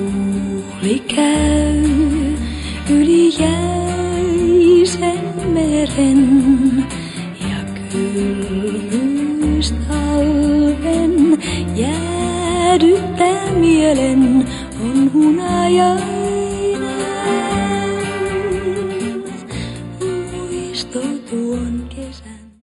Tuuli käy yli jäisen meren ja kylmyys talven jäädyttää mielen on hunaja.